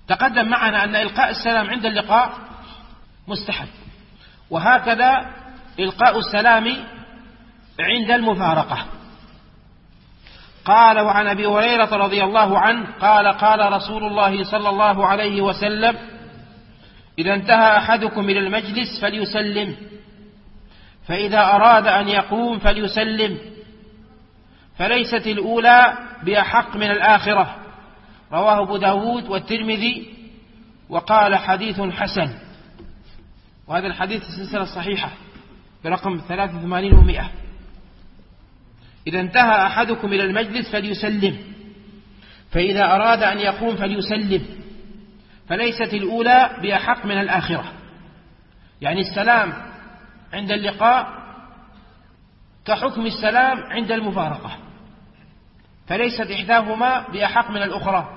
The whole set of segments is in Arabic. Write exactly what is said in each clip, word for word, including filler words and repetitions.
تقدم معنا أن إلقاء السلام عند اللقاء مستحب، وهكذا إلقاء السلام عند المفارقة. قال: وعن أبي هريرة رضي الله عنه قال: قال رسول الله صلى الله عليه وسلم: إذا انتهى أحدكم إلى المجلس فليسلم، فإذا أراد أن يقوم فليسلم، فليست الأولى بأحق من الآخرة. رواه أبو داود والترمذي وقال: حديث حسن. وهذا الحديث السلسلة الصحيحة برقم ثلاثة وثمانين ومئة. إذا انتهى أحدكم إلى المجلس فليسلم، فإذا أراد أن يقوم فليسلم، فليست الأولى بأحق من الآخرة. يعني السلام عند اللقاء كحكم السلام عند المفارقة، فليست إحداهما بأحق من الأخرى.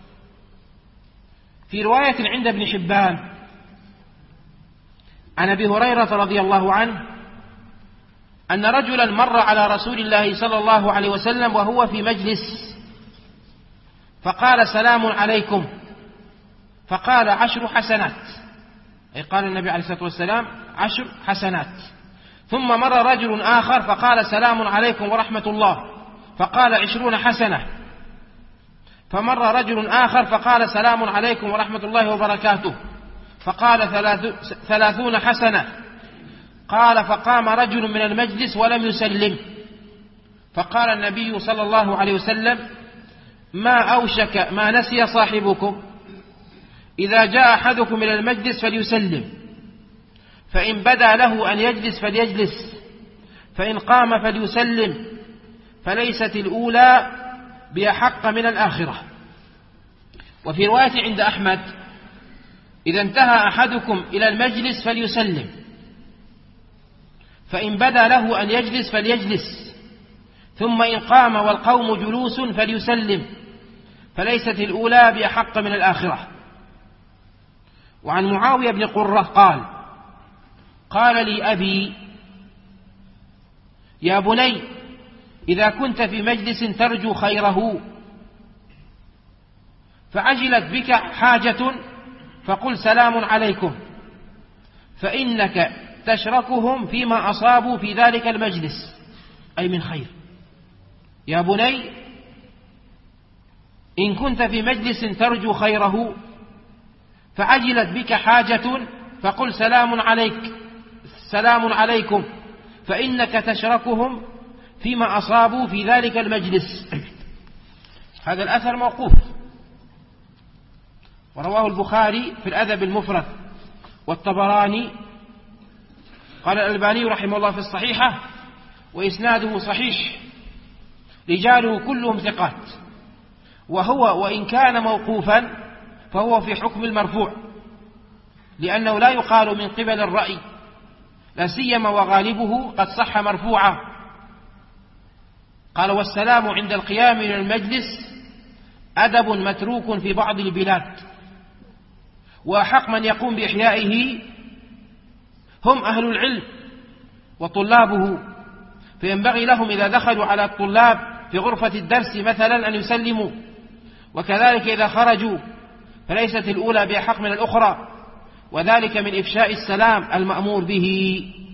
في رواية عند ابن حبان عن أبي هريرة رضي الله عنه أن رجلا مر على رسول الله صلى الله عليه وسلم وهو في مجلس، فقال: سلام عليكم، فقال: عشر حسنات، أي قال النبي عليه الصلاة والسلام: عشر حسنات. ثم مر رجل آخر فقال: سلام عليكم ورحمة الله، فقال: عشرون حسنة. فمر رجل آخر فقال: سلام عليكم ورحمة الله وبركاته، فقال: ثلاثون حسنة. قال: فقام رجل من المجلس ولم يسلم، فقال النبي صلى الله عليه وسلم: ما أوشك ما نسي صاحبكم، إذا جاء أحدكم إلى المجلس فليسلم، فإن بدا له أن يجلس فليجلس، فإن قام فليسلم، فليست الأولى بأحق من الآخرة. وفي رواية عند أحمد: إذا انتهى أحدكم إلى المجلس فليسلم، فإن بدا له أن يجلس فليجلس، ثم إن قام والقوم جلوس فليسلم، فليست الأولى بأحق من الآخرة. وعن معاوية بن قرة قال: قال لي أبي: يا بني، إذا كنت في مجلس ترجو خيره فعجلت بك حاجة فقل: سلام عليكم، فإنك تشركهم فيما أصابوا في ذلك المجلس، أي من خير. يا بني، إن كنت في مجلس ترجو خيره فعجلت بك حاجة فقل: سلام عليك، سلام عليكم، فإنك تشركهم فيما أصابوا في ذلك المجلس. هذا الأثر موقوف، ورواه البخاري في الأدب المفرد والطبراني. قال الألباني رحمه الله في الصحيحة: وإسناده صحيح، رجاله كلهم ثقات. وهو وإن كان موقوفا فهو في حكم المرفوع، لأنه لا يقال من قبل الرأي، لا سيما وغالبه قد صح مرفوعا. قال: والسلام عند القيام من المجلس أدب متروك في بعض البلاد، وأحق من يقوم بإحيائه هم أهل العلم وطلابه، فينبغي لهم إذا دخلوا على الطلاب في غرفة الدرس مثلا أن يسلموا، وكذلك إذا خرجوا، فليست الأولى بأحق من الأخرى، وذلك من إفشاء السلام المأمور به.